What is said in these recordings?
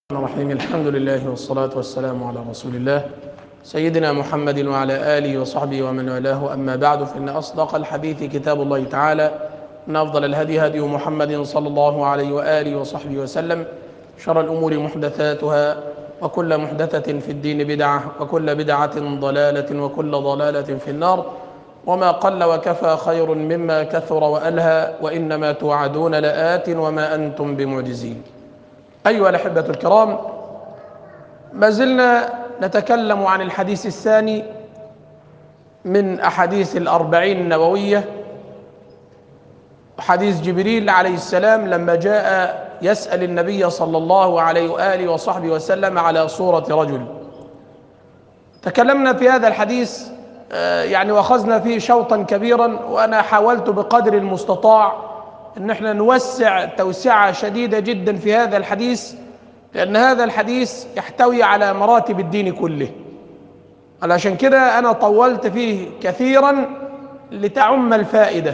الرحيم. الحمد لله والصلاة والسلام على رسول الله سيدنا محمد وعلى آله وصحبه ومن والاه. أما بعد، فإن أصدق الحديث كتاب الله تعالى، إن أفضل الهدي هدي محمد صلى الله عليه وآله وصحبه وسلم، شر الأمور محدثاتها، وكل محدثة في الدين بدعة، وكل بدعة ضلالة، وكل ضلالة في النار. وما قل وكفى خير مما كثر وألهى، وإنما توعدون لآت وما أنتم بمعجزين. أيها الأحبة الكرام، ما زلنا نتكلم عن الحديث الثاني من أحاديث الأربعين النووية، حديث جبريل عليه السلام لما جاء يسأل النبي صلى الله عليه وآله وصحبه وسلم على صورة رجل. تكلمنا في هذا الحديث وأخذنا فيه شوطا كبيرا، وأنا حاولت بقدر المستطاع ان احنا نوسع توسعة شديدة جدا في هذا الحديث، لأن هذا الحديث يحتوي على مراتب الدين كله. علشان كده أنا طولت فيه كثيرا لتعم الفائدة،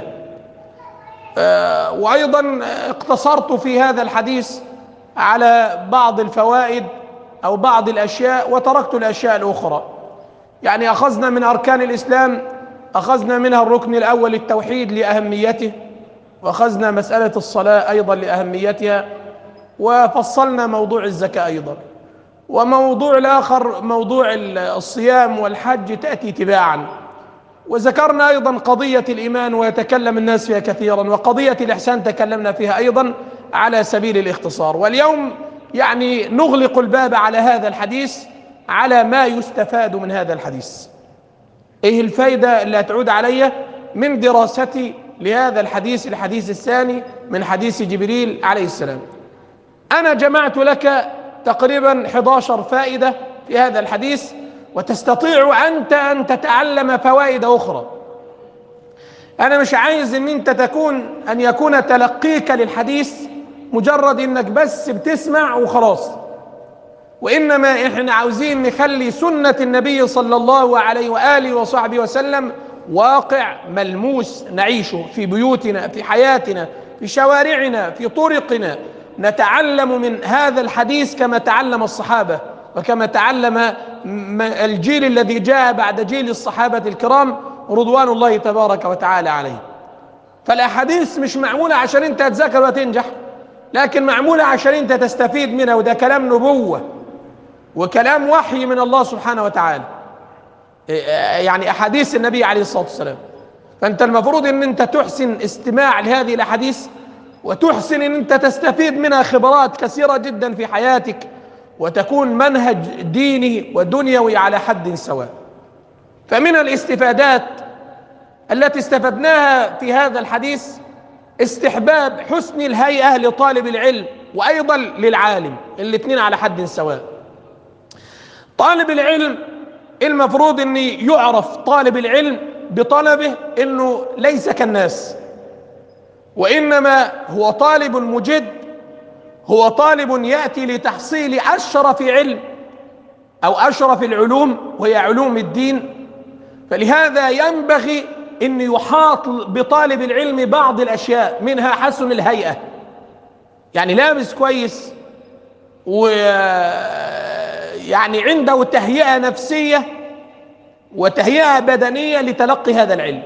وأيضا اقتصرت في هذا الحديث على بعض الفوائد أو بعض الأشياء، وتركت الأشياء الأخرى. يعني أخذنا من أركان الإسلام، أخذنا منها الركن الأول التوحيد لأهميته، وأخذنا مسألة الصلاة أيضا لأهميتها، وفصلنا موضوع الزكاة أيضا، وموضوع الآخر موضوع الصيام والحج تأتي تباعا. وذكرنا أيضا قضية الإيمان ويتكلم الناس فيها كثيرا، وقضية الإحسان تكلمنا فيها أيضا على سبيل الاختصار. واليوم نغلق الباب على هذا الحديث، على ما يستفاد من هذا الحديث. إيه الفائدة اللي هتعود علي من دراستي لهذا الحديث الثاني من حديث جبريل عليه السلام؟ أنا جمعت لك تقريبا 11 فائدة في هذا الحديث، وتستطيع أنت أن تتعلم فوائد أخرى. أنا مش عايز أن يكون تلقيك للحديث مجرد أنك بس بتسمع وخلاص، وإنما إحنا عاوزين نخلي سنة النبي صلى الله عليه وآله وصحبه وسلم واقع ملموس نعيشه في بيوتنا، في حياتنا، في شوارعنا، في طرقنا. نتعلم من هذا الحديث كما تعلم الصحابة، وكما تعلم الجيل الذي جاء بعد جيل الصحابة الكرام رضوان الله تبارك وتعالى عليه. فالأحاديث مش معمولة عشان انت تذاكر وتنجح، لكن معمولة عشان انت تستفيد منها، وده كلام نبوة وكلام وحي من الله سبحانه وتعالى، أحاديث النبي عليه الصلاة والسلام. فأنت المفروض أن أنت تحسن استماع لهذه الأحاديث، وتحسن أن أنت تستفيد منها خبرات كثيرة جدا في حياتك، وتكون منهج ديني ودنيوي على حد سواء. فمن الاستفادات التي استفدناها في هذا الحديث استحباب حسن الهيئة لطالب العلم وأيضا للعالم، الاثنين على حد سواء. طالب العلم المفروض أن يعرف طالب العلم بطلبه أنه ليس كالناس، وإنما هو طالب مجد، هو طالب يأتي لتحصيل أشرف علم أو أشرف العلوم، وهي علوم الدين. فلهذا ينبغي أن يحاط بطالب العلم بعض الأشياء، منها حسن الهيئة، لابس كويس، عنده تهيئة نفسية وتهيئة بدنية لتلقي هذا العلم.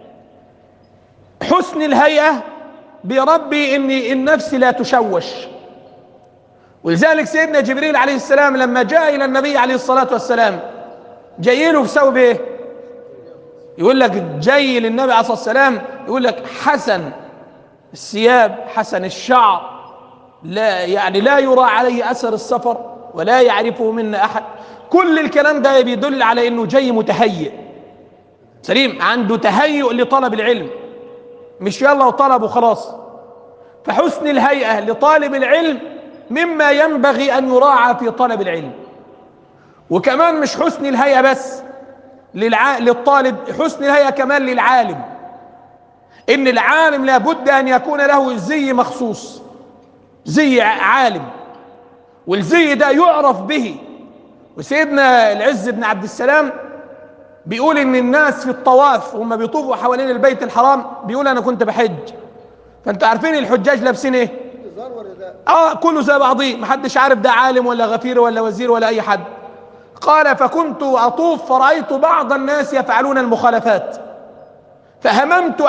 حسن الهيئة بربي ان النفس لا تشوش. ولذلك سيدنا جبريل عليه السلام لما جاء الى النبي عليه الصلاة والسلام جاي له في ثوب ايه؟ يقول لك جاي للنبي عليه الصلاة والسلام يقول لك حسن الثياب، حسن الشعر، لا يرى عليه اثر السفر، ولا يعرفه منا احد. كل الكلام ده بيدل على انه جاي متهيئ سليم، عنده تهيؤ لطلب العلم، مش يلا وطلب وخلاص. فحسن الهيئة لطالب العلم مما ينبغي ان يراعى في طلب العلم. وكمان مش حسن الهيئة بس للطالب، حسن الهيئة كمان للعالم. ان العالم لابد ان يكون له زي مخصوص، زي عالم، والزي ده يعرف به. وسيدنا العز بن عبد السلام بيقول ان الناس في الطواف وهم بيطوفوا حوالين البيت الحرام، بيقول انا كنت بحج، فانتوا عارفين الحجاج لابسين ايه؟ كله زي بعضيه، محدش عارف ده عالم ولا غفير ولا وزير ولا اي حد. قال فكنت اطوف فرأيت بعض الناس يفعلون المخالفات، فهممت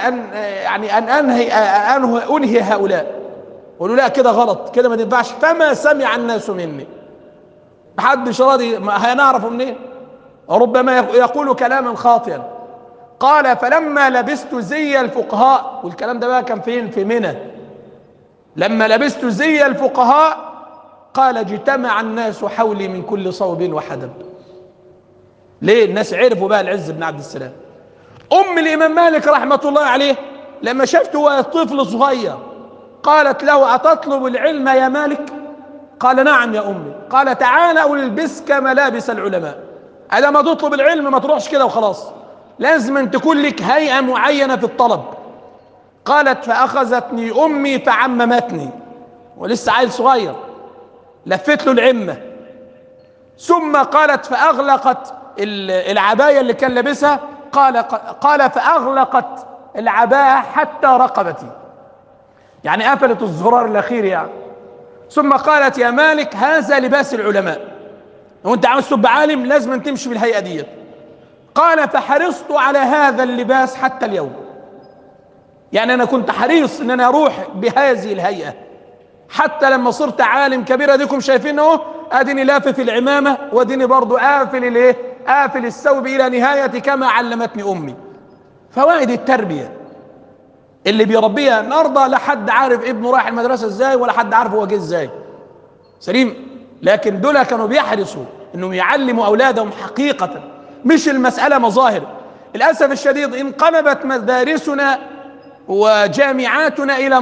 ان انهي هؤلاء. قالوا لا كده غلط، كده ما تنفعش، فما سمع الناس مني، محدش راضي، ما هنعرفه منين؟ ربما يقول كلاما خاطئا. قال فلما لبست زي الفقهاء، والكلام ده بقى كان فين؟ في منى. لما لبست زي الفقهاء قال اجتمع الناس حولي من كل صوب وحدب. ليه؟ الناس عرفوا بقى العز بن عبد السلام. ام الامام مالك رحمه الله عليه لما شفته وهو طفل صغير قالت له اتطلب العلم يا مالك؟ قال نعم يا امي. قال تعال البسك ملابس العلماء. اذا ما تطلب العلم ما تروحش كده وخلاص، لازم أن تكون لك هيئه معينه في الطلب. قالت فاخذتني امي فعممتني، ولسه عيل صغير، لفت له العمه، ثم قالت فاغلقت العبايه اللي كان لابسها. قال فاغلقت العباءه حتى رقبتي، يعني قفلت الزرار الاخير يعني. ثم قالت يا مالك هذا لباس العلماء، لو انت عاوز تبقى عالم لازم تمشي بالهيئه ديت. قال فحرصت على هذا اللباس حتى اليوم، يعني انا كنت حريص ان انا اروح بهذه الهيئه حتى لما صرت عالم كبير. اديكم شايفين اهو، اديني لافف العمامه واديني برضو قافل الثوب الى نهايه كما علمتني امي. فوائد التربيه اللي بيربيها النهارده، لا حد عارف ابنه رايح المدرسه ازاي ولا حد عارف هو جه ازاي. سليم. لكن دول كانوا بيحرصوا انهم يعلموا اولادهم حقيقه، مش المساله مظاهر. للاسف الشديد انقلبت مدارسنا وجامعاتنا الى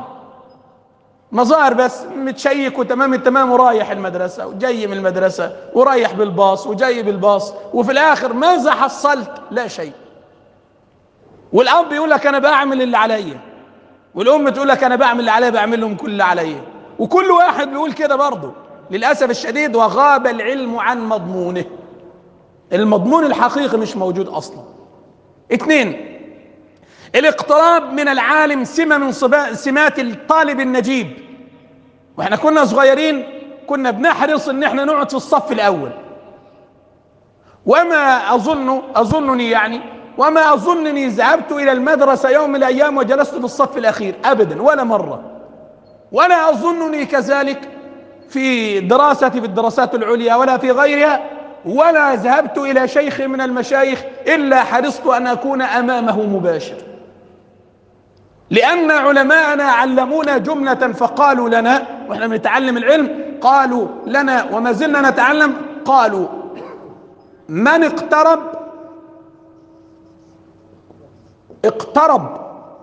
مظاهر بس، متشيك وتمام التمام ورايح المدرسه وجاي من المدرسه ورايح بالباص وجاي بالباص، وفي الاخر ماذا حصلت؟ لا شيء. والاب يقول لك انا بعمل اللي عليا، والام تقول لك انا بعمل اللي عليا، بعمل لهم كل اللي عليا، وكل واحد بيقول كده برضه للاسف الشديد. وغاب العلم عن مضمونه، المضمون الحقيقي مش موجود اصلا. 2، الاقتراب من العالم سمة من سمات الطالب النجيب. واحنا كنا صغيرين كنا بنحرص ان احنا نقعد في الصف الاول، وما اظنني ذهبت الى المدرسة يوم من الايام وجلست في الصف الاخير ابدا ولا مرة، ولا اظنني كذلك في دراستي في الدراسات العليا ولا في غيرها، ولا ذهبت الى شيخ من المشايخ الا حرصت ان اكون امامه مباشر. لأن علماءنا علمونا جملة فقالوا لنا وإحنا بنتعلم العلم، قالوا لنا وما زلنا نتعلم، قالوا من اقترب،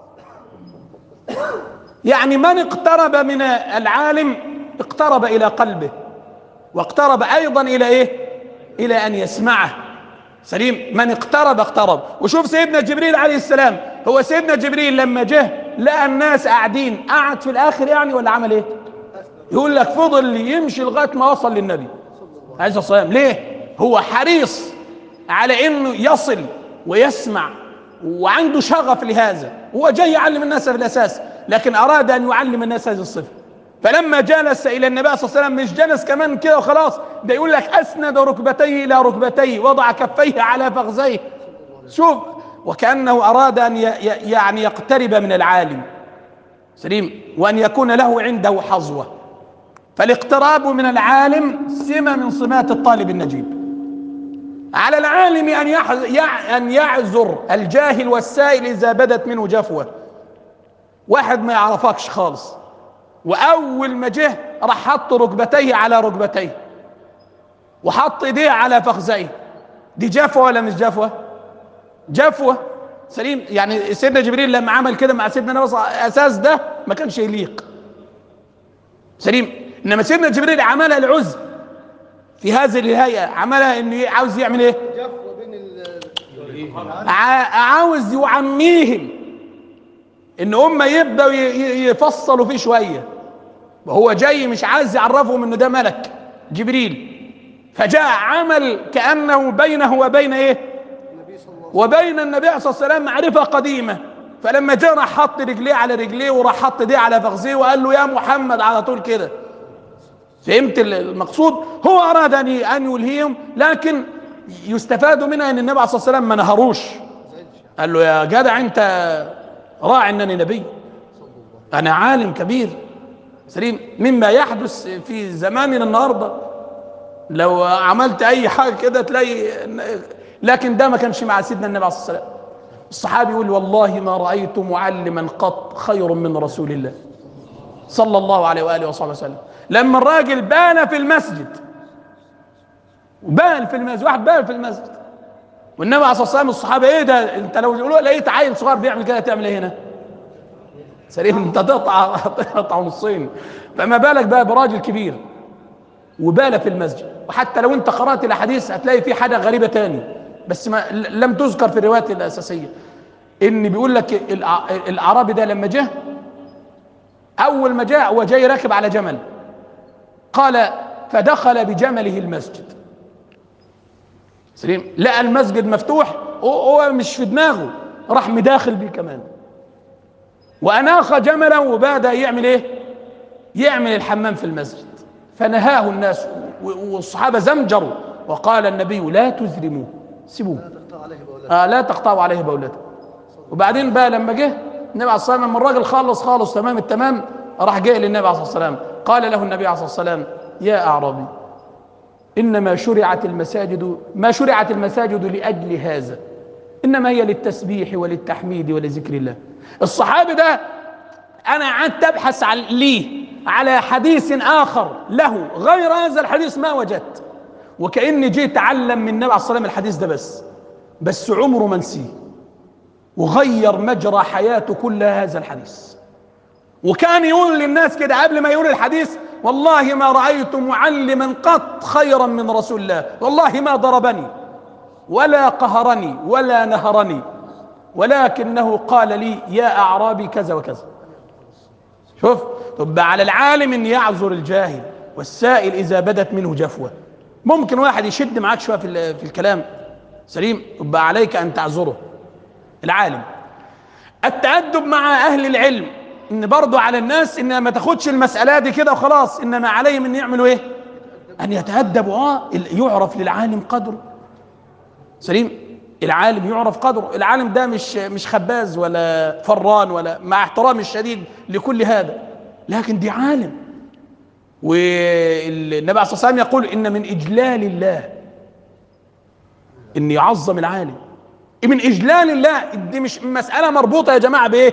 يعني من اقترب من العالم اقترب إلى قلبه، واقترب أيضا إلى إيه؟ إلى أن يسمعه. سليم. من اقترب. وشوف سيدنا جبريل عليه السلام، هو سيدنا جبريل لما جه لقى الناس قاعدين، قعد في الاخر يعني ولا عمل ايه؟ يقول لك فضل يمشي لغايه ما وصل للنبي عليه الصلاه والسلام. ليه؟ هو حريص على انه يصل ويسمع وعنده شغف لهذا، هو جاي يعلم الناس في الاساس، لكن اراد ان يعلم الناس هذه الصفه. فلما جلس الى النبي صلى الله عليه وسلم مش جلس كمان كده وخلاص، ده يقول لك اسند ركبتيه الى ركبتيه، وضع كفيه على فخذيه. شوف، وكأنه أراد أن يعني يقترب من العالم. سليم. وأن يكون له عنده حظوة. فالاقتراب من العالم سمة من سمات الطالب النجيب. على العالم أن يعذر الجاهل والسائل إذا بدت منه جفوة. واحد ما يعرفكش خالص، وأول ما جه راح حط ركبتيه على ركبتيه وحط ايديه على فخذيه، دي جفوة ولا مش جفوة؟ جفوة. سليم. يعني سيدنا جبريل لما عمل كده مع سيدنا النبي اساس ده ما كانش يليق. سليم. انما سيدنا جبريل عملها العزم في هذه الهيئه، عملها انه عاوز يعمل ايه؟ جفوة بين عاوز يعميهم ان هم يبداوا يفصلوا فيه شويه، وهو جاي مش عايز يعرفهم انه ده ملك جبريل. فجاء عمل كانه بينه وبين ايه؟ وبين النبي صلى الله عليه وسلم معرفة قديمة، فلما جه راح حط رجليه على رجليه وراح حط دي على فخذيه وقال له يا محمد على طول كده. فهمت المقصود؟ هو اراد ان يلهيهم، لكن يستفاد منها ان النبي عليه الصلاه والسلام ما نهروش، قال له يا جدع انت راعي انني نبي، انا عالم كبير سليم، مما يحدث في زماننا النهارده لو عملت اي حاجه كده تلاقي. لكن ده ما كانش مع سيدنا النبي عليه الصلاه والسلام. الصحابي يقول والله ما رايت معلما قط خير من رسول الله صلى الله عليه واله وصحبه وسلم. لما الراجل بال في المسجد، واحد بال في المسجد، والنبي عليه الصلاه والسلام الصحابه ايه ده؟ انت لو لقيت عيل صغير بيعمل كده تعمل ايه هنا؟ سليم، انت تقطع نصين، فما بالك بقى براجل كبير وبال في المسجد. وحتى لو انت قرات الاحاديث هتلاقي في حاجه غريبه تاني بس لم تذكر في الروايات الاساسيه، ان بيقول لك الاعرابي ده لما جه، اول ما جاء هو جاي راكب على جمل، قال فدخل بجمله المسجد. سليم، لقى المسجد مفتوح، هو مش في دماغه، راح مداخل بيه كمان، واناخ جملا وبدا يعمل ايه؟ يعمل الحمام في المسجد. فنهاه الناس والصحابه زمجروا، وقال النبي لا تزرموه، سيبوه، لا تقطعوا عليه بولته. وبعدين بقى لما جه النبي عليه الصلاه والسلام، لما الراجل خالص تمام التمام، راح جاء للنبي عليه الصلاه والسلام، قال له النبي عليه الصلاه والسلام يا اعرابي انما شرعت المساجد، ما شرعت المساجد لاجل هذا، انما هي للتسبيح وللتحميد ولذكر الله. الصحابي ده انا قعدت ابحث ليه على حديث اخر له غير هذا الحديث ما وجدت، وكاني جيت اتعلم من النبي عليه الصلاه والسلام الحديث ده بس عمره ما نسيه، وغير مجرى حياته كل هذا الحديث. وكان يقول للناس كده قبل ما يقول الحديث والله ما رايت معلما قط خيرا من رسول الله، والله ما ضربني ولا قهرني ولا نهرني، ولكنه قال لي يا اعرابي كذا وكذا. شوف، طب على العالم ان يعذر الجاهل والسائل اذا بدت منه جفوه. ممكن واحد يشد معاك شويه في الكلام سليم، يبقى عليك ان تعذره. العالم التأدب مع اهل العلم، ان برضو على الناس ان ما تاخدش المساله دي كده وخلاص، انما عليهم ان يعملوا ايه؟ ان يتأدبوا. يعرف للعالم قدره سليم، العالم يعرف قدره. العالم ده مش خباز ولا فران، ولا مع احترامي الشديد لكل هذا، لكن دي عالم. والنبي عليه الصلاه والسلام يقول ان من اجلال الله ان يعظم العالم، من اجلال الله. دي مش مساله مربوطه يا جماعه بايه؟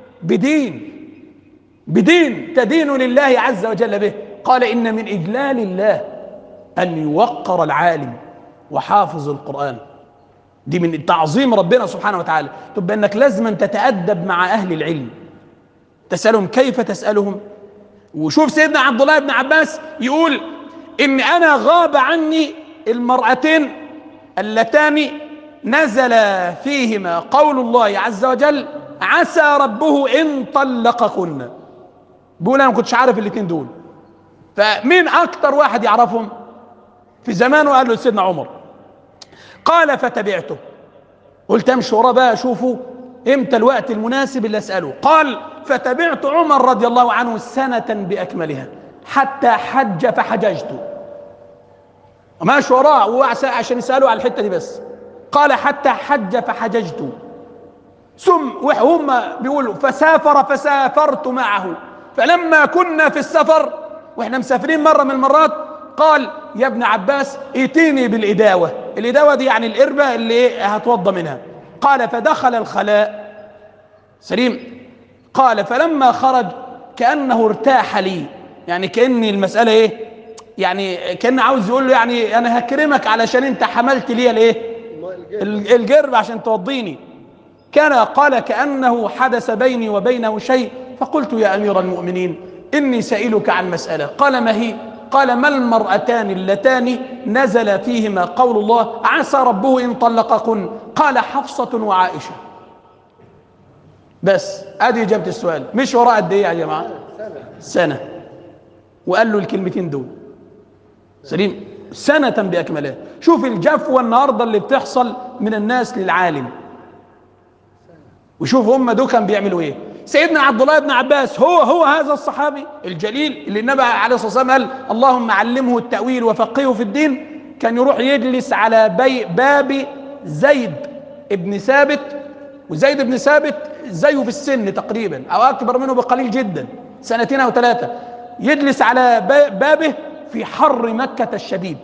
بدين تدين لله عز وجل به. قال ان من اجلال الله ان يوقر العالم وحافظ القرآن، دي من تعظيم ربنا سبحانه وتعالى. تبقى انك لازم تتأدب مع اهل العلم، تسألهم كيف تسألهم. وشوف سيدنا عبد الله بن عباس يقول ان انا غاب عني المرأتين اللتان نزل فيهما قول الله عز وجل عسى ربه ان طلقكن. بيقول انا ما كنتش عارف الاثنين دول، فمين اكتر واحد يعرفهم في زمانه؟ قال له سيدنا عمر. قال فتبعته، قلت امشي وراه بقى اشوفه امتى الوقت المناسب اللي اساله. قال فتبعت عمر رضي الله عنه سنة باكملها حتى حج فحججت. ماشي وراه عشان يسالوا على الحته دي بس. قال حتى حج فحججت، ثم وهم بيقولوا فسافرت معه. فلما كنا في السفر واحنا مسافرين مره من المرات، قال يا ابن عباس ائتيني بالإداوة. الإداوة دي يعني القربة اللي هتوضى منها. قال فدخل الخلاء سليم. قال فلما خرج كأنه ارتاح لي، يعني كأن المسألة ايه؟ يعني كأنه عاوز يقول له يعني انا هكرمك علشان انت حملت لي الايه؟ القرب عشان توضيني. قال كأنه حدث بيني وبينه شيء، فقلت يا أمير المؤمنين إني سائلك عن مسألة. قال ما هي؟ قال ما المرأتان اللتان نزل فيهما قول الله عسى ربه إن طلقكن؟ قال حفصة وعائشة. بس ادي اجابه السؤال. مش وراء قد ايه يا جماعه؟ سنه. وقال له الكلمتين دول سليم سنه باكملها. شوف الجفوه النهارده اللي بتحصل من الناس للعالم، وشوف هم دول كانوا بيعملوا ايه. سيدنا عبد الله بن عباس هو هذا الصحابي الجليل اللي النبي عليه الصلاه والسلام قال اللهم علمه التأويل وفقهه في الدين، كان يروح يجلس على باب زيد بن ثابت، وزيد بن ثابت زيه في السن تقريبا او اكبر منه بقليل جدا، 2 أو 3، يجلس على بابه في حر مكة الشديد،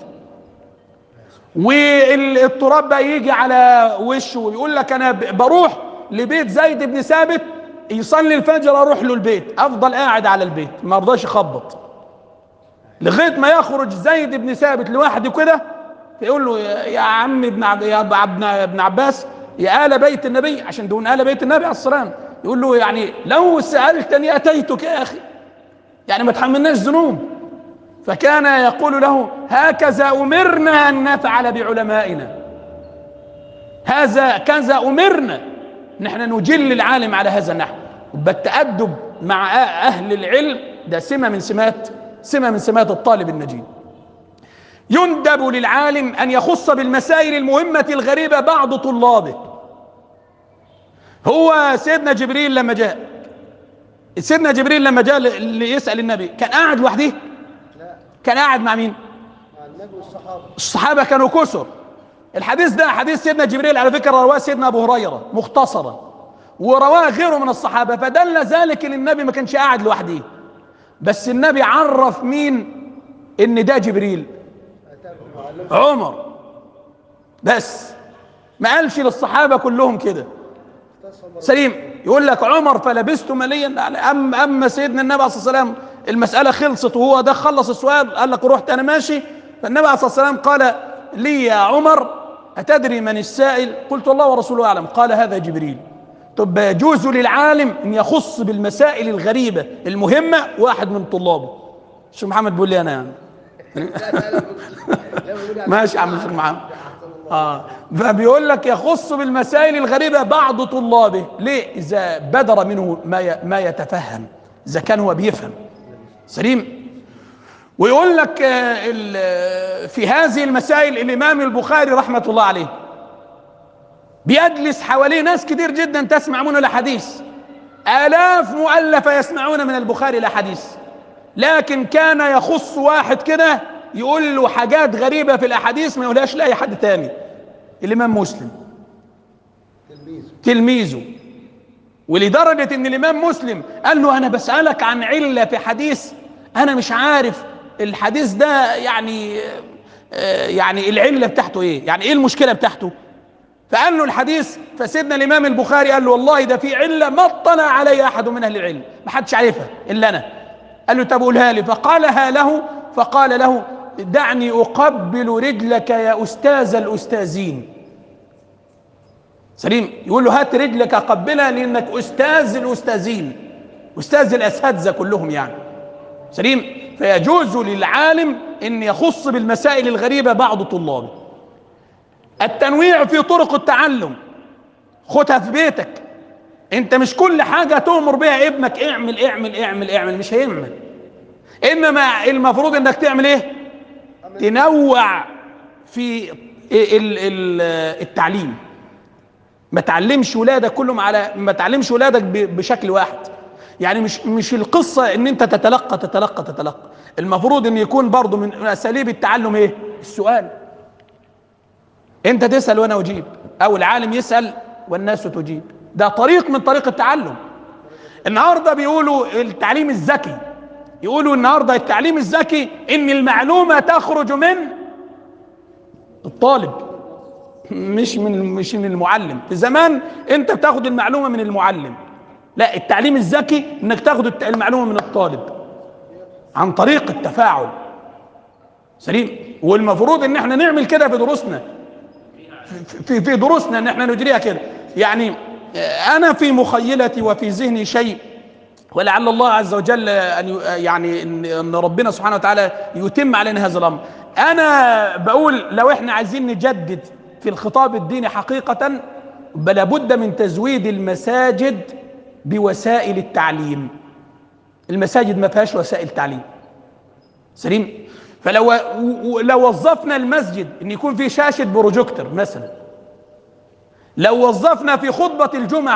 والتراب بقى يجي على وشه، ويقول لك انا بروح لبيت زيد بن ثابت يصلي الفجر اروح له البيت، افضل قاعد على البيت ما رضاش يخبط لغايه ما يخرج زيد بن ثابت لوحده كده، فيقول له يا عم ابن عباس يا آل بيت النبي، عشان دون آل بيت النبي عليه الصلاة والسلام، يقول له يعني لو سألتني أتيتك يا أخي، يعني ما تحملناش ذنوب. فكان يقول له هكذا أمرنا أن نفعل بعلمائنا، هذا كذا أمرنا، نحن نجل العالم على هذا النحو. بالتأدب مع أهل العلم ده سمة من سمات الطالب النجيب. يندب للعالم أن يخص بالمسائل المهمة الغريبة بعض طلابه. هو سيدنا جبريل لما جاء ليسأل النبي كان قاعد لوحده؟ لا، كان قاعد مع مين؟ مع النبي والصحابة. الصحابة كانوا كثر. الحديث ده حديث سيدنا جبريل على فكرة رواه سيدنا أبو هريرة مختصرا، ورواه غيره من الصحابة، فدل ذلك ان النبي ما كانش قاعد لوحده، بس النبي عرف مين ان ده جبريل؟ عمر، بس ما قالش للصحابة كلهم كده. سليم يقول لك عمر فلبست مليا، اما سيدنا النبي عليه الصلاة والسلام المسألة خلصت وهو ده خلص السؤال قال لك رحت انا ماشي، فالنبي عليه الصلاة والسلام قال لي يا عمر أتدري من السائل؟ قلت الله ورسوله أعلم. قال هذا جبريل. طب يجوز للعالم ان يخص بالمسائل الغريبة المهمة واحد من طلابه. الشيخ محمد بيقول لي انا يعني ماشي يا عم الشيخ محمد. فبيقول لك يخص بالمسائل الغريبة بعض طلابه، ليه؟ اذا بدر منه ما يتفهم، اذا كان هو بيفهم. سليم. ويقول لك في هذه المسائل الامام البخاري رحمة الله عليه بيجلس حواليه ناس كتير جدا تسمع منه الحديث، آلاف مؤلفة يسمعون من البخاري الأحاديث، لكن كان يخص واحد كده يقول له حاجات غريبة في الأحاديث ما يقولهاش لأي حد تاني، الإمام مسلم تلميذه. ولدرجة إن الإمام مسلم قال له أنا بسألك عن علة في حديث أنا مش عارف الحديث ده يعني العلة بتاعته إيه، يعني إيه المشكلة بتاعته؟ فقال له الحديث، فسيدنا الإمام البخاري قال له والله ده في علة ما اطلع علي أحد من أهل العلم، ما حدش عارفها إلا أنا. قال له طب قولها لي، فقال له دعني أقبل رجلك يا أستاذ الأستاذين. سليم. يقول له هات رجلك أقبلها لأنك أستاذ الأستاذين، أستاذ الأساتذة كلهم يعني. سليم. فيجوز للعالم أن يخص بالمسائل الغريبة بعض طلابه. التنويع في طرق التعلم، خدها في بيتك. انت مش كل حاجة تؤمر بها ابنك اعمل اعمل اعمل اعمل، مش هيعمل. انما المفروض انك تعمل ايه؟ تنوع في التعليم. ما تعلمش ولادك كلهم ما تعلمش ولادك بشكل واحد. يعني مش القصة ان انت تتلقى. المفروض ان يكون برضو من اساليب التعلم ايه؟ السؤال. انت تسأل وانا اجيب، او العالم يسأل والناس تجيب، ده طريق من طريق التعلم. النهاردة بيقولوا التعليم الذكي، يقولوا النهاردة التعليم الذكي ان المعلومة تخرج من الطالب مش من المعلم. في زمان انت بتاخد المعلومة من المعلم، لا، التعليم الذكي انك تاخد المعلومة من الطالب عن طريق التفاعل. سليم. والمفروض ان احنا نعمل كده في دروسنا، في دروسنا ان احنا نجريها كده. يعني انا في مخيلتي وفي ذهني شيء، ولعل الله عز وجل ان ربنا سبحانه وتعالى يتم علينا هذا الامر. انا بقول لو احنا عايزين نجدد في الخطاب الديني حقيقة، لابد من تزويد المساجد بوسائل التعليم. المساجد ما فيهاش وسائل تعليم. سليم. فلو وظفنا المسجد ان يكون فيه شاشة بروجيكتور مثلا، لو وظفنا في خطبة الجمعة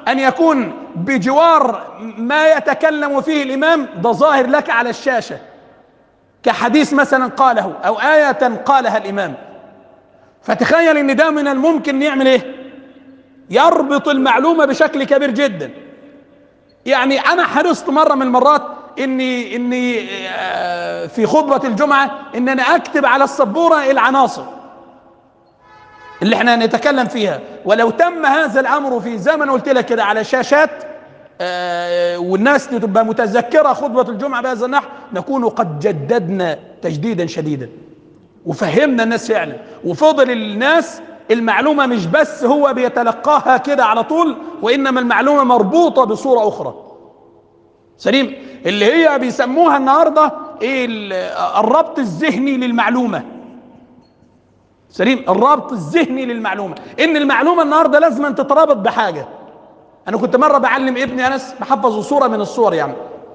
أن يكون بجوار ما يتكلم فيه الإمام ده ظاهر لك على الشاشة، كحديث مثلا قاله أو آية قالها الإمام. فتخيل ان ده من الممكن يعمل ايه؟ يربط المعلومة بشكل كبير جدا. يعني انا حرصت مرة من المرات اني في خطبة الجمعة ان انا اكتب على السبورة العناصر اللي احنا نتكلم فيها. ولو تم هذا الامر في زمن قلت لك كده على شاشات والناس تبقى متذكرة خطبة الجمعة بهذا النحو، نكون قد جددنا تجديدا شديدا وفهمنا الناس فعلا، وفضل الناس المعلومة مش بس هو بيتلقاها كده على طول، وإنما المعلومة مربوطة بصورة أخرى. سليم، اللي هي بيسموها النهاردة إيه؟ الربط الذهني للمعلومة. سليم، الربط الذهني للمعلومة، إن المعلومة النهاردة لازم أن تتربط بحاجة. أنا كنت مرة بعلم ابني أنس، بحفظه صورة من الصور يعني،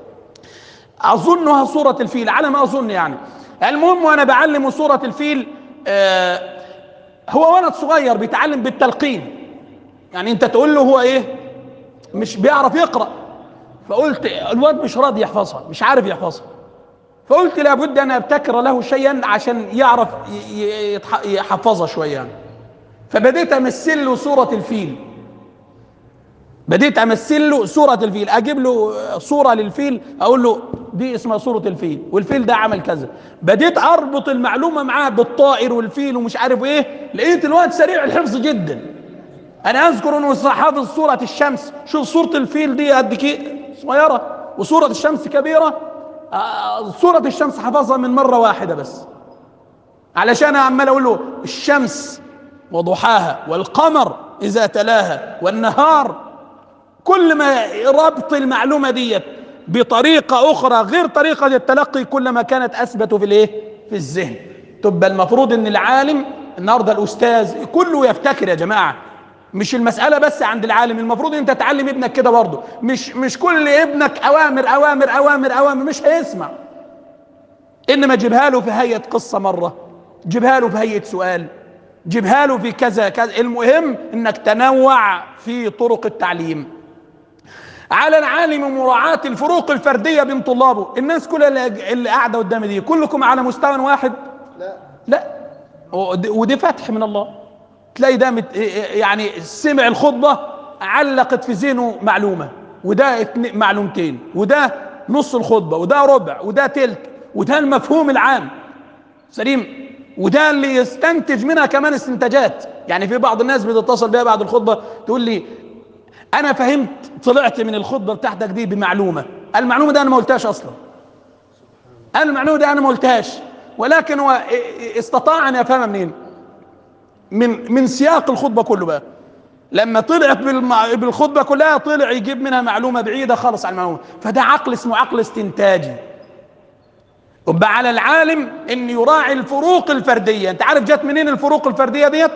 أظنها صورة الفيل على ما أظن يعني. المهم وانا بعلم سورة الفيل، هو ولد صغير بيتعلم بالتلقين، يعني انت تقول له هو ايه، مش بيعرف يقرأ. فقلت الواد مش راضي يحفظها، مش عارف يحفظها. فقلت لابد ان ابتكر له شيئا عشان يعرف يحفظها شوية يعني. فبديت امثل له سورة الفيل، بديت امثل له سورة الفيل، اجيب له صورة للفيل اقول له دي اسمها سورة الفيل والفيل ده عمل كذا. بديت اربط المعلومة معاه بالطائر والفيل ومش عارف ايه. لقيت الواد سريع الحفظ جدا. انا اذكر انه حافظ سورة الشمس. شوف سورة الفيل دي قد كده صغيرة وسورة الشمس كبيرة. سورة الشمس حفظها من مرة واحدة بس، علشان عمال اقول له الشمس وضحاها والقمر اذا تلاها والنهار. كل ما ربط المعلومة ديت بطريقة أخرى غير طريقة التلقي كلما كانت أثبت في الإيه؟ في الذهن. تبقى المفروض إن العالم النهارده الأستاذ كله يفتكر يا جماعة. مش المسألة بس عند العالم، المفروض أنت تعلم ابنك كده برضه. مش كل ابنك أوامر أوامر أوامر أوامر، مش هيسمع. إنما جيبها له في هيئة قصة مرة، جيبها له في هيئة سؤال، جيبها له في كذا كذا. المهم إنك تنوع في طرق التعليم. على العالم مراعاة الفروق الفردية بين طلابه. الناس كلها اللي قاعدة قدامي دي كلكم على مستوى واحد؟ لا. ودي فتح من الله. تلاقي ده يعني سمع الخطبة علقت في ذهنه معلومة، وده معلومتين، وده نص الخطبة، وده ربع، وده تلت، وده المفهوم العام. سليم، وده اللي يستنتج منها كمان استنتاجات. يعني في بعض الناس بتتصل بيها بعد الخطبة تقول لي انا فهمت، طلعت من الخطبه بتاعتك دي بمعلومه. المعلومه دي انا ما قلتهاش اصلا، المعلومه دي انا ما قلتهاش، ولكن هو استطاع ان يفهمها منين؟ من سياق الخطبه كله. بقى لما طلعت بالخطبه كلها طلع يجيب منها معلومه بعيده خالص عن المعلومه. فده عقل اسمه عقل استنتاجي. يبقى على العالم ان يراعي الفروق الفرديه. انت عارف جت منين الفروق الفرديه ديت؟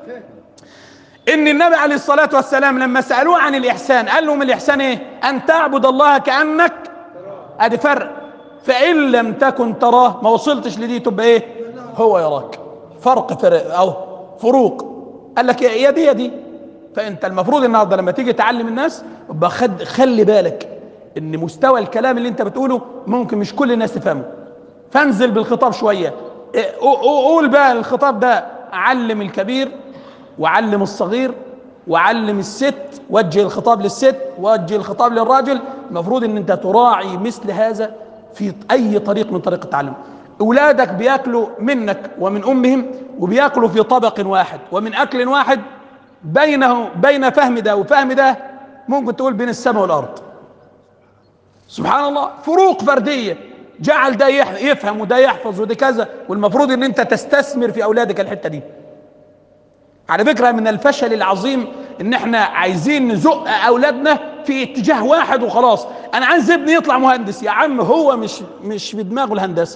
ان النبي عليه الصلاة والسلام لما سألوه عن الإحسان قال لهم الإحسان ايه؟ أن تعبد الله كأنك، ادي فرق. فإن لم تكن تراه، ما وصلتش لدي، تبقى ايه؟ هو يراك. فرق او فروق. قال لك يا دي يا دي. فأنت المفروض النهارده لما تيجي تعلم الناس يبقى خلي بالك ان مستوى الكلام اللي انت بتقوله ممكن مش كل الناس تفهمه. فانزل بالخطاب شوية. قول بقى الخطاب ده علم الكبير وعلم الصغير وعلم الست، وجه الخطاب للست ووجه الخطاب للراجل. المفروض ان انت تراعي مثل هذا في اي طريق من طريق التعلم. اولادك بياكلوا منك ومن امهم، وبياكلوا في طبق واحد ومن اكل واحد، بين فهم ده وفهم ده ممكن تقول بين السماء والارض. سبحان الله، فروق فردية جعل ده يفهم وده يحفظ وده كذا. والمفروض ان انت تستثمر في اولادك الحتة دي. على فكرة من الفشل العظيم ان احنا عايزين نزق اولادنا في اتجاه واحد وخلاص. انا عايز ابني يطلع مهندس. يا عم هو مش في دماغه الهندسة،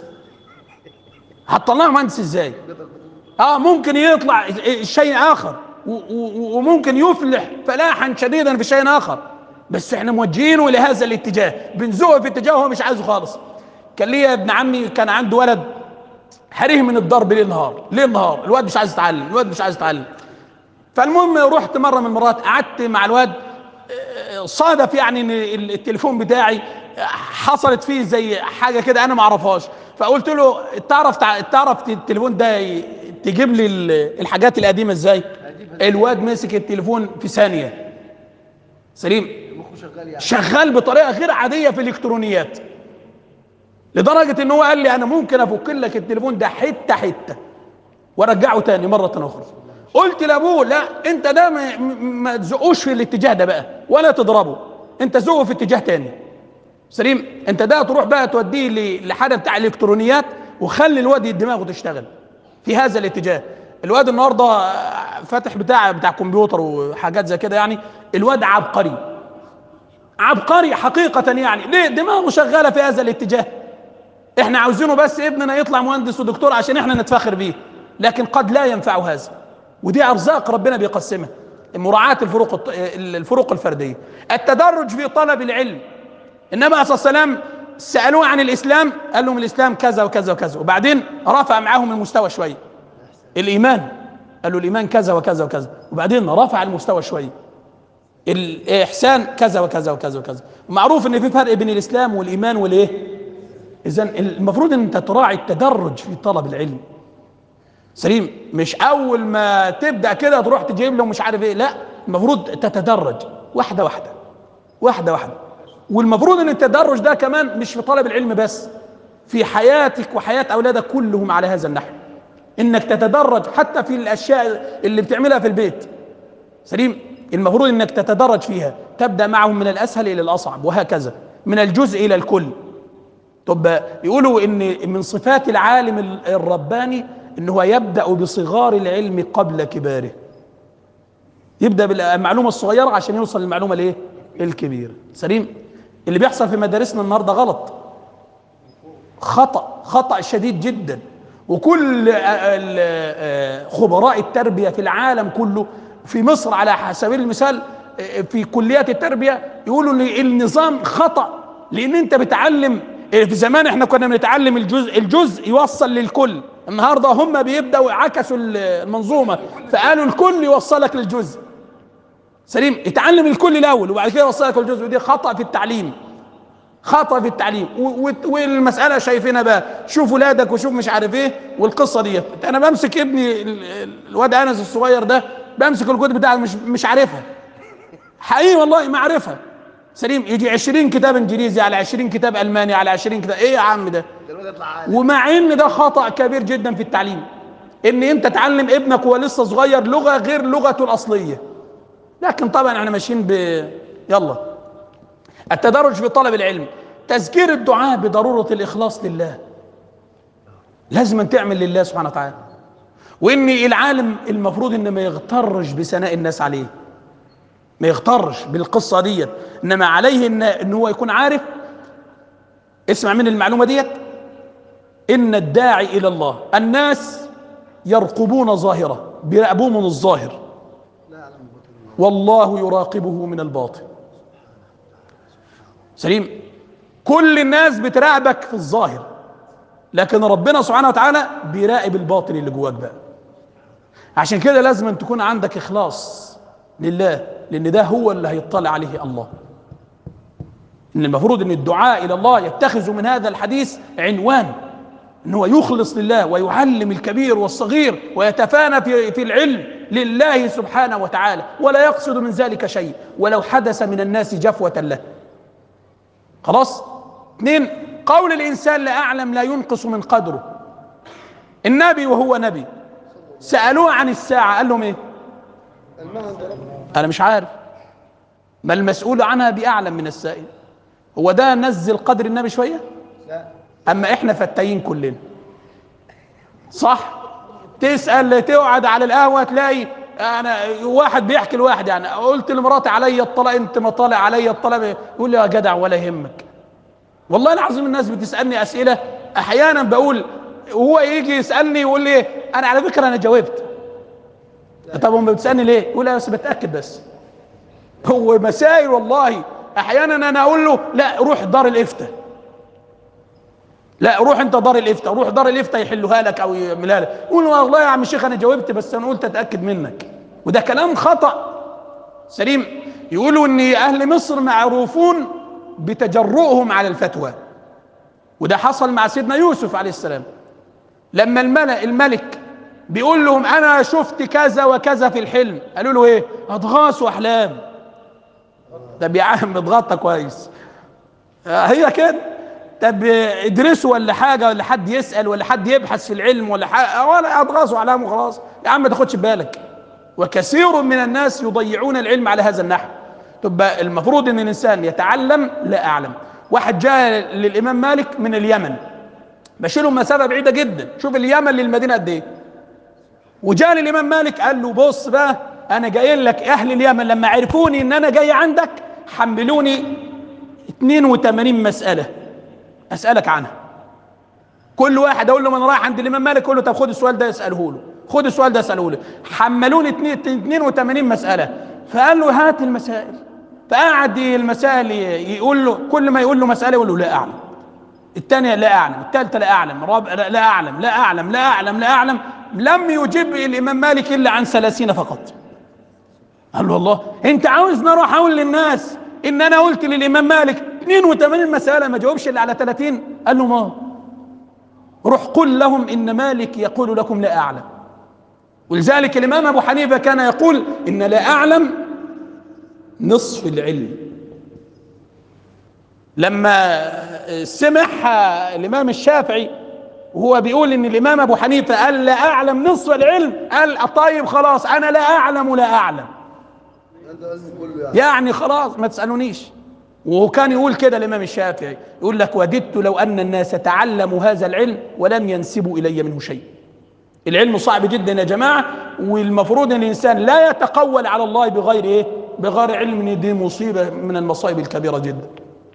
هتطلعه مهندس ازاي؟ ممكن يطلع شيء اخر، وممكن يفلح فلاحا شديدا في شيء اخر، بس احنا موجهينه الى هذا الاتجاه، بنزقه في اتجاه هو مش عايزه خالص. كان ليا ابن عمي كان عنده ولد حريه من الضرب ليل نهار ليل نهار. الواد مش عايز يتعلم، الواد مش عايز يتعلم. فالمهم رحت مره من المرات قعدت مع الواد صادف يعني ان التليفون بتاعي حصلت فيه زي حاجه كده انا ما اعرفهاش، فقلت له تعرف التليفون ده تجيب لي الحاجات القديمه ازاي؟ الواد مسك التليفون في ثانيه. سليم. شغال بطريقه غير عاديه في الالكترونيات، لدرجه ان هو قال لي انا ممكن افك لك التليفون ده حته حته وارجعه تاني مره اخرى. قلت لابوه لا، انت ده ما تزقوش في الاتجاه ده بقى ولا تضربه، انت زقه في اتجاه تاني. سليم. انت ده تروح بقى توديه لحاجه بتاع الالكترونيات وخلي الواد دماغه تشتغل في هذا الاتجاه. الواد النهارده فاتح بتاع كمبيوتر وحاجات زي كده، يعني الواد عبقري عبقري حقيقه، يعني ليه؟ دماغه شغاله في هذا الاتجاه. احنا عاوزينه بس ابننا يطلع مهندس ودكتور عشان احنا نتفاخر بيه، لكن قد لا ينفع هذا، ودي ارزاق ربنا بيقسمها. مراعاة الفروق الفردية. التدرج في طلب العلم. النبي عليه الصلاة والسلام سألوه عن الإسلام، قال لهم الإسلام كذا وكذا وكذا، وبعدين رفع معاهم المستوى شوية. الإيمان، قال له الإيمان كذا وكذا وكذا، وبعدين رفع المستوى شوية. الإحسان كذا وكذا وكذا وكذا. ومعروف إن في فرق بين الإسلام والإيمان والإيه؟ إذن المفروض إن أنت تراعي التدرج في طلب العلم. سليم. مش اول ما تبدا كده تروح تجيب له مش عارف ايه، لا، المفروض تتدرج واحده واحده واحده واحده. والمفروض ان التدرج ده كمان مش في طلب العلم بس، في حياتك وحياه اولادك كلهم على هذا النحو، انك تتدرج حتى في الاشياء اللي بتعملها في البيت. سليم. المفروض انك تتدرج فيها، تبدا معهم من الاسهل الى الاصعب وهكذا، من الجزء الى الكل. طب يقولوا ان من صفات العالم الرباني ان هو يبدا بصغار العلم قبل كباره، يبدا بالمعلومه الصغيره عشان يوصل للمعلومه الايه؟ الكبيره. سليم. اللي بيحصل في مدارسنا النهارده غلط، خطا شديد جدا. وكل خبراء التربيه في العالم كله، في مصر على سبيل المثال في كليات التربيه، يقولوا ان النظام خطا، لان انت بتعلم. في زمان احنا كنا بنتعلم الجزء يوصل للكل، النهارده هم بيبداوا عكسوا المنظومه، فقالوا الكل يوصلك للجزء. سليم. اتعلم الكل الاول وبعد كده يوصلك للجزء، ودي خطا في التعليم، خطا في التعليم. والمساله شايفينها بقى، شوف ولادك وشوف مش عارف ايه والقصه ديت. انا بمسك ابني الواد انس الصغير ده، بمسك الكتب بتاعته مش عارفها حقيقي والله ما عارفها. سليم. يجي 20 كتاب انجليزي على 20 كتاب الماني على 20 كتاب، ايه يا عم ده؟ ومع ان ده خطأ كبير جدا في التعليم، ان انت تعلم ابنك وهو لسه صغير لغة غير لغته الاصلية. لكن طبعا احنا ماشيين يلا. التدرج في طلب العلم. تذكير الدعاء بضرورة الاخلاص لله، لازم أن تعمل لله سبحانه وتعالى. وان العالم المفروض ان ما يغترش بثناء الناس عليه، ما يغترش بالقصة ديت، انما عليه ان هو يكون عارف. اسمع من المعلومة ديت، ان الداعي الى الله الناس يرقبون ظاهره، بيراقبوه من الظاهر، والله يراقبه من الباطن. سليم. كل الناس بتراقبك في الظاهر، لكن ربنا سبحانه وتعالى بيراقب الباطن اللي جواك بقى. عشان كده لازم أن تكون عندك إخلاص لله، لأن ده هو اللي هيطلع عليه الله. إن المفروض أن الدعاء إلى الله يتخذ من هذا الحديث عنوان، أنه هو يخلص لله ويعلم الكبير والصغير ويتفانى في العلم لله سبحانه وتعالى، ولا يقصد من ذلك شيء ولو حدث من الناس جفوة له. خلاص. 2. قول الإنسان لا أعلم لا ينقص من قدره. النبي وهو نبي سألوه عن الساعة قال لهم إيه؟ أنا مش عارف. ما المسؤول عنها بأعلم من السائل. هو ده نزل قدر النبي شوية؟ لا. أما إحنا فتاين كلنا، صح؟ تسأل تقعد على القهوة تلاقي أنا واحد بيحكي لواحد، يعني قلت لمراتي عليا الطلاق، أنت ما طالع عليا الطلاق، يقول لي يا جدع ولا يهمك. والله العظيم الناس بتسألني أسئلة أحيانا بقول، وهو يجي يسألني يقول لي أنا على فكرة أنا جاوبت. طب ما بتسألني ليه؟ يقول لي بس بتأكد بس. هو مسائل والله أحيانا أنا أقول له لا روح دار الإفتاء، لا روح انت دار الافتاء، روح دار الافتاء يحلوها لك او يعملها لك. يقول والله يا عم الشيخ انا جاوبت بس انا قلت اتاكد منك، وده كلام خطا. سليم. يقولوا ان اهل مصر معروفون بتجرؤهم على الفتوى، وده حصل مع سيدنا يوسف عليه السلام لما الملك بيقول لهم انا شفت كذا وكذا في الحلم، قالوا له ايه؟ اضغاث واحلام. طب يا عم اتغطى كويس، هي كده. طب ادرسوا ولا حاجه، ولا حد يسال، ولا حد يبحث في العلم ولا حاجه، ولا اضغاث واحلام وخلاص يا عم ما تاخدش بالك. وكثير من الناس يضيعون العلم على هذا النحو. تبقى المفروض ان الانسان يتعلم لا اعلم. واحد جاء للامام مالك من اليمن، ماشي له مسافه بعيده جدا، شوف اليمن للمدينه قد ايه، وجاء للامام مالك قال له بص بقى انا جاي لك، اهل اليمن لما عرفوني ان انا جاي عندك حملوني 82 مساله اسالك عنها، كل واحد اقول له من رايح عند الامام مالك اقول له طب خد السؤال ده اساله له، خد السؤال ده اساله له. حملوني 82 مساله، فقال له هات المسائل. فقعد المسائل يقول له، كل ما يقول له مساله يقول له لا اعلم، الثانيه لا اعلم، الثالثه لا اعلم، الرابعه لا اعلم، لا اعلم، لا اعلم، لا اعلم. لم يجب الامام مالك الا عن 30 فقط. قال له الله، انت عاوزني اروح اقول للناس ان انا قلت للامام مالك 82 مساله ما جاوبش الا على 30؟ قال له ما روح قل لهم ان مالك يقول لكم لا اعلم. ولذلك الامام ابو حنيفه كان يقول ان لا اعلم نصف العلم. لما سمح الامام الشافعي وهو بيقول ان الامام ابو حنيفه قال لا اعلم نصف العلم، قال طيب خلاص انا لا اعلم لا اعلم، يعني خلاص ما تسالونيش. وهو كان يقول كده الامام الشافعي، يقول لك وددت لو ان الناس تعلموا هذا العلم ولم ينسبوا الي منه شيء. العلم صعب جدا يا جماعه، والمفروض ان الانسان لا يتقول على الله بغير ايه؟ بغير علم. دي مصيبه من المصائب الكبيره جدا.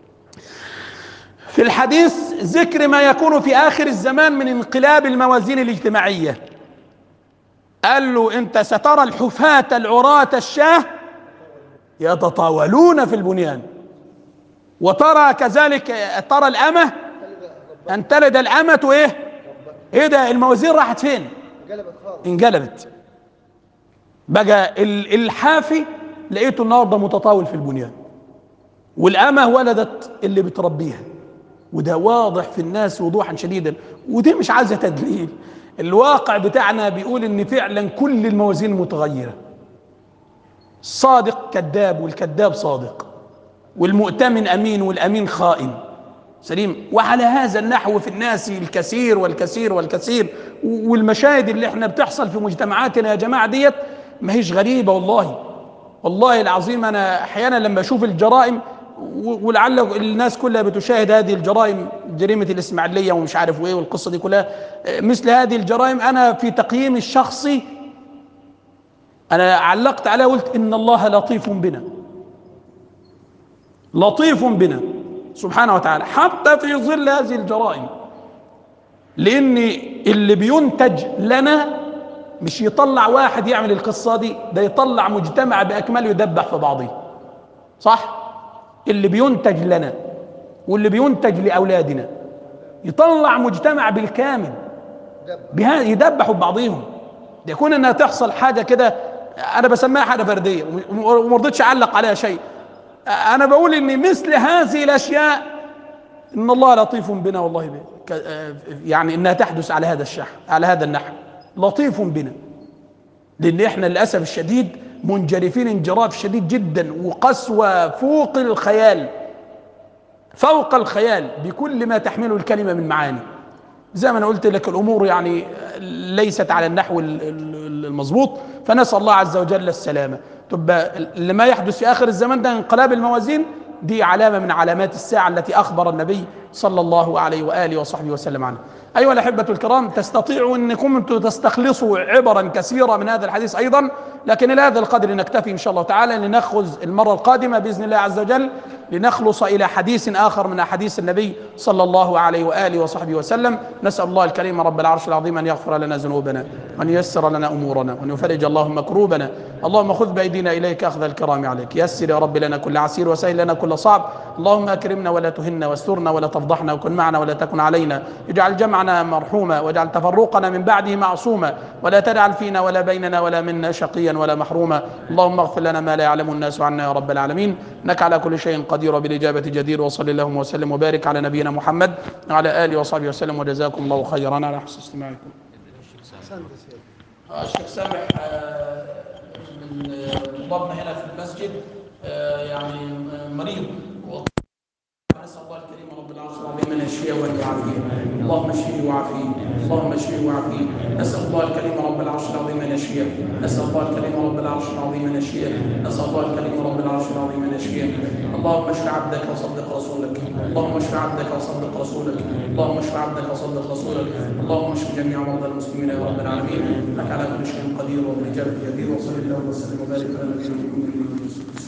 في الحديث ذكر ما يكون في آخر الزمان من انقلاب الموازين الاجتماعية. قال له انت سترى الحفاة العراة الشاه يتطاولون في البنيان، وترى كذلك ترى الأمة أن تلد الأمة ايه ده؟ الموازين راحت فين؟ انقلبت. بقى الحافي لقيته النهارده متطاول في البنيان، والأمة ولدت اللي بتربيها، وده واضح في الناس وضوحا شديدا. ودي مش عايزه تدليل، الواقع بتاعنا بيقول ان فعلا كل الموازين متغيره. الصادق كذاب والكذاب صادق، والمؤتمن امين والامين خائن. سليم. وعلى هذا النحو في الناس الكثير والكثير والكثير. والمشاهد اللي احنا بتحصل في مجتمعاتنا يا جماعه ديت ما هيش غريبه والله، والله العظيم. انا احيانا لما اشوف الجرائم، ولعل الناس كلها بتشاهد هذه الجرائم، جريمة الإسماعيلية ومش عارف ايه والقصة دي كلها، مثل هذه الجرائم أنا في تقييمي الشخصي أنا علقت عليها قلت إن الله لطيف بنا، لطيف بنا سبحانه وتعالى حتى في ظل هذه الجرائم. لأن اللي بينتج لنا مش يطلع واحد يعمل القصة دي، ده يطلع مجتمع بأكمله يدبح في بعضه. صح؟ اللي بينتج لنا واللي بينتج لأولادنا يطلع مجتمع بالكامل يدبحوا ببعضهم. يكون انها تحصل حاجة كده انا بسميها حاجة فردية وما رضيتش اعلق عليها شيء. انا بقول ان مثل هذه الاشياء ان الله لطيف بنا والله يعني انها تحدث على هذا على هذا النحو. لطيف بنا، لان احنا للاسف الشديد منجرفين انجراف شديد جدا وقسوة فوق الخيال، فوق الخيال بكل ما تحمله الكلمة من معاني. زي ما انا قلت لك الامور يعني ليست على النحو المظبوط، فنسأل الله عز وجل السلامة. تبقى لما يحدث في اخر الزمان ده انقلاب الموازين، دي علامة من علامات الساعة التي اخبر النبي صلى الله عليه وآله وصحبه وسلم عنها. أيها الأحبة الكرام، تستطيعوا أنكم تستخلصوا عبرا كثيرة من هذا الحديث أيضا، لكن إلى هذا القدر نكتفي إن شاء الله تعالى، لنأخذ المرة القادمة بإذن الله عز وجل لنخلص إلى حديث آخر من أحاديث النبي صلى الله عليه وآله وصحبه وسلم. نسأل الله الكريم رب العرش العظيم أن يغفر لنا ذنوبنا وأن ييسر لنا أمورنا، وأن يفرج اللهم كروبنا. اللهم خذ بأيدينا إليك أخذ الكرام عليك. يسر يا رب لنا كل عسير، وسهل لنا كل صعب. اللهم أكرمنا ولا تهنا، واسترنا ولا تفضحنا، وكن معنا ولا تكن علينا. اجعل جمعنا مرحوما، واجعل تفرقنا من بعده معصوما، ولا تجعل فينا ولا بيننا ولا منا شقيا ولا محروما. اللهم اغفر لنا ما لا يعلم الناس عنا يا رب العالمين، إنك على كل شيء قدير وبالإجابة جدير. وصلى اللهم وسلم وبارك على نبينا محمد وعلى آله وصحبه وسلم، وجزاكم الله خيرا على حسن استماعكم. الشيخ سامح من طلابنا هنا في المسجد يعني مريض، نسأل الله الكريم رب العرش العظيم أن يشفيه وأن يعافيه. اللهم اشفيه وعافيه، اللهم اشفيه وعافيه. نسأل الله الكريم رب العرش العظيم أن يشفيه، نسأل الله الكريم رب العرش العظيم أن يشفيه، نسأل الله الكريم رب العرش العظيم أن يشفيه. اللهم اشف عبدك وصدق رسولك، اللهم اشف عبدك وصدق رسولك، اللهم اشف عبدك وصدق رسولك. اللهم اشف جميع مرضى المسلمين يا رب العالمين، إنك على كل شيء قدير وبالإجابة جدير. وصلى الله وسلم وبارك على نبينا محمد.